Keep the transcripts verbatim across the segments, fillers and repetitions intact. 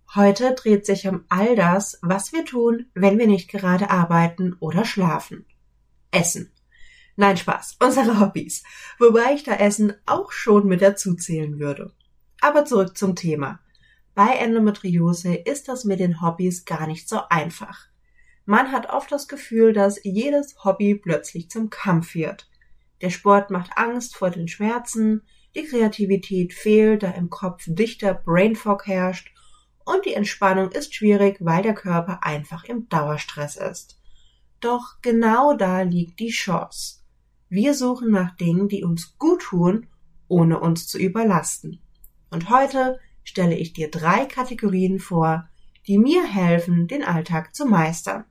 Heute dreht sich um all das, was wir tun, wenn wir nicht gerade arbeiten oder schlafen. Essen. Nein, Spaß, unsere Hobbys. Wobei ich da Essen auch schon mit dazu zählen würde. Aber zurück zum Thema. Bei Endometriose ist das mit den Hobbys gar nicht so einfach. Man hat oft das Gefühl, dass jedes Hobby plötzlich zum Kampf wird. Der Sport macht Angst vor den Schmerzen, die Kreativität fehlt, da im Kopf dichter Brain Fog herrscht und die Entspannung ist schwierig, weil der Körper einfach im Dauerstress ist. Doch genau da liegt die Chance. Wir suchen nach Dingen, die uns gut tun, ohne uns zu überlasten. Und heute stelle ich dir drei Kategorien vor, die mir helfen, den Alltag zu meistern.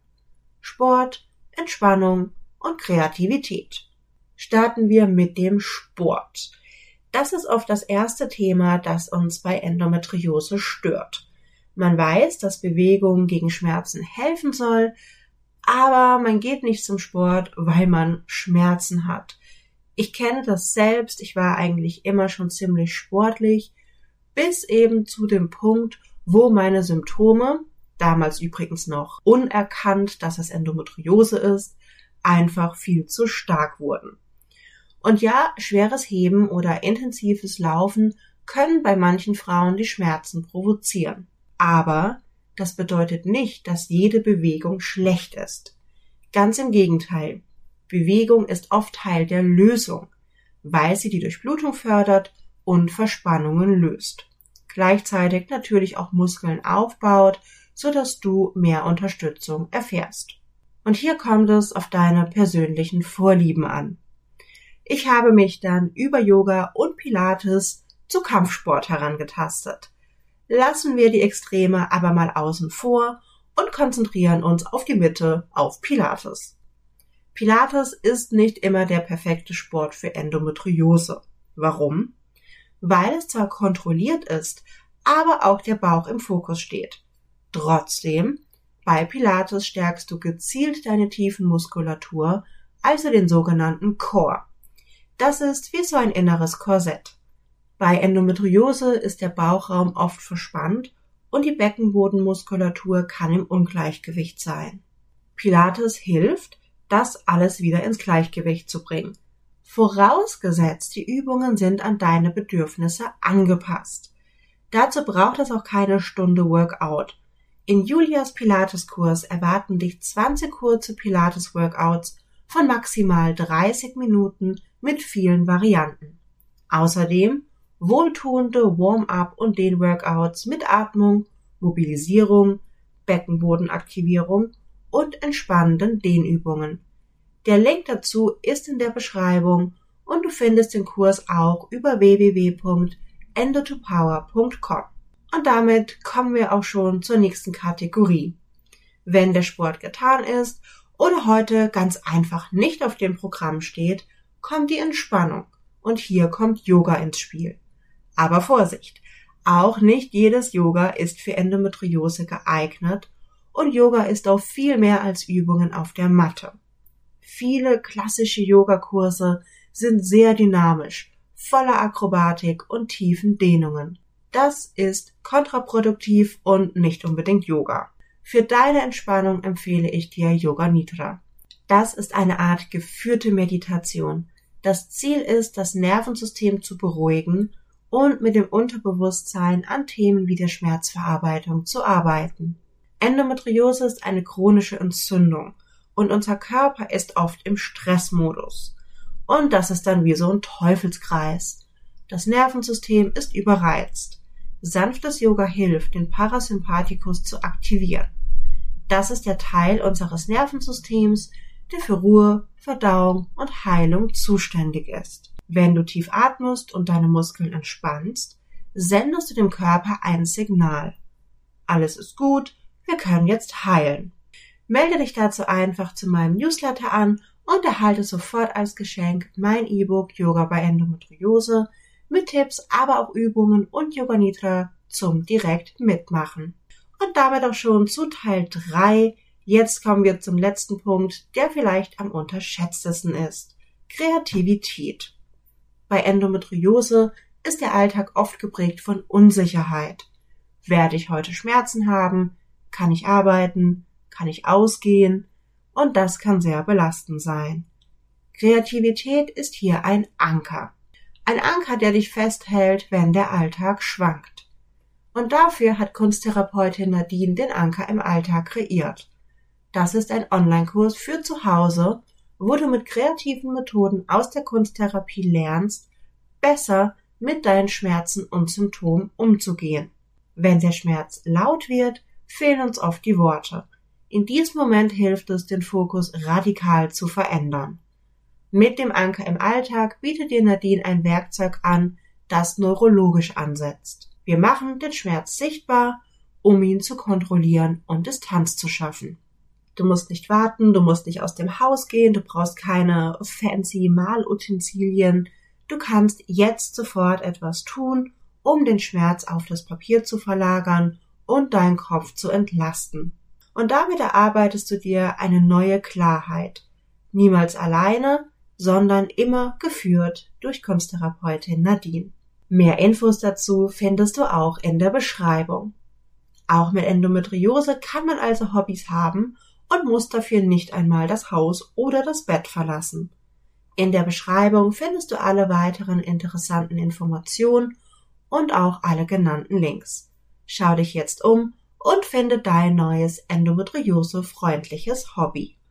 Sport, Entspannung und Kreativität. Starten wir mit dem Sport. Das ist oft das erste Thema, das uns bei Endometriose stört. Man weiß, dass Bewegung gegen Schmerzen helfen soll, aber man geht nicht zum Sport, weil man Schmerzen hat. Ich kenne das selbst, ich war eigentlich immer schon ziemlich sportlich, bis eben zu dem Punkt, wo meine Symptome, damals übrigens noch unerkannt, dass es Endometriose ist, einfach viel zu stark wurden. Und ja, schweres Heben oder intensives Laufen können bei manchen Frauen die Schmerzen provozieren. Aber das bedeutet nicht, dass jede Bewegung schlecht ist. Ganz im Gegenteil. Bewegung ist oft Teil der Lösung, weil sie die Durchblutung fördert und Verspannungen löst. Gleichzeitig natürlich auch Muskeln aufbaut, sodass du mehr Unterstützung erfährst. Und hier kommt es auf deine persönlichen Vorlieben an. Ich habe mich dann über Yoga und Pilates zu Kampfsport herangetastet. Lassen wir die Extreme aber mal außen vor und konzentrieren uns auf die Mitte, auf Pilates. Pilates ist nicht immer der perfekte Sport für Endometriose. Warum? Weil es zwar kontrolliert ist, aber auch der Bauch im Fokus steht. Trotzdem, bei Pilates stärkst du gezielt deine Tiefenmuskulatur, also den sogenannten Core. Das ist wie so ein inneres Korsett. Bei Endometriose ist der Bauchraum oft verspannt und die Beckenbodenmuskulatur kann im Ungleichgewicht sein. Pilates hilft, das alles wieder ins Gleichgewicht zu bringen. Vorausgesetzt, die Übungen sind an deine Bedürfnisse angepasst. Dazu braucht es auch keine Stunde Workout. In Julias Pilates-Kurs erwarten dich zwanzig kurze Pilates-Workouts von maximal dreißig Minuten mit vielen Varianten. Außerdem wohltuende Warm-up und Dehnworkouts mit Atmung, Mobilisierung, Beckenbodenaktivierung und entspannenden Dehnübungen. Der Link dazu ist in der Beschreibung und du findest den Kurs auch über w w w punkt endo to power punkt com. Und damit kommen wir auch schon zur nächsten Kategorie. Wenn der Sport getan ist oder heute ganz einfach nicht auf dem Programm steht, kommt die Entspannung und hier kommt Yoga ins Spiel. Aber Vorsicht, auch nicht jedes Yoga ist für Endometriose geeignet und Yoga ist auch viel mehr als Übungen auf der Matte. Viele klassische Yogakurse sind sehr dynamisch, voller Akrobatik und tiefen Dehnungen. Das ist kontraproduktiv und nicht unbedingt Yoga. Für deine Entspannung empfehle ich dir Yoga Nidra. Das ist eine Art geführte Meditation. Das Ziel ist, das Nervensystem zu beruhigen und mit dem Unterbewusstsein an Themen wie der Schmerzverarbeitung zu arbeiten. Endometriose ist eine chronische Entzündung und unser Körper ist oft im Stressmodus. Und das ist dann wie so ein Teufelskreis. Das Nervensystem ist überreizt. Sanftes Yoga hilft, den Parasympathikus zu aktivieren. Das ist der Teil unseres Nervensystems, der für Ruhe, Verdauung und Heilung zuständig ist. Wenn du tief atmest und deine Muskeln entspannst, sendest du dem Körper ein Signal. Alles ist gut, wir können jetzt heilen. Melde dich dazu einfach zu meinem Newsletter an und erhalte sofort als Geschenk mein E-Book Yoga bei Endometriose mit Tipps, aber auch Übungen und Yoga Nidra zum direkt mitmachen. Und damit auch schon zu Teil drei. Jetzt kommen wir zum letzten Punkt, der vielleicht am unterschätztesten ist. Kreativität. Bei Endometriose ist der Alltag oft geprägt von Unsicherheit. Werde ich heute Schmerzen haben? Kann ich arbeiten? Kann ich ausgehen? Und das kann sehr belastend sein. Kreativität ist hier ein Anker. Ein Anker, der dich festhält, wenn der Alltag schwankt. Und dafür hat Kunsttherapeutin Nadine den Anker im Alltag kreiert. Das ist ein Online-Kurs für zu Hause, wo du mit kreativen Methoden aus der Kunsttherapie lernst, besser mit deinen Schmerzen und Symptomen umzugehen. Wenn der Schmerz laut wird, fehlen uns oft die Worte. In diesem Moment hilft es, den Fokus radikal zu verändern. Mit dem Anker im Alltag bietet dir Nadine ein Werkzeug an, das neurologisch ansetzt. Wir machen den Schmerz sichtbar, um ihn zu kontrollieren und Distanz zu schaffen. Du musst nicht warten, du musst nicht aus dem Haus gehen, du brauchst keine fancy Malutensilien. Du kannst jetzt sofort etwas tun, um den Schmerz auf das Papier zu verlagern und deinen Kopf zu entlasten. Und damit erarbeitest du dir eine neue Klarheit. Niemals alleine, sondern immer geführt durch Kunsttherapeutin Nadine. Mehr Infos dazu findest du auch in der Beschreibung. Auch mit Endometriose kann man also Hobbys haben und muss dafür nicht einmal das Haus oder das Bett verlassen. In der Beschreibung findest du alle weiteren interessanten Informationen und auch alle genannten Links. Schau dich jetzt um und finde dein neues endometriose-freundliches Hobby.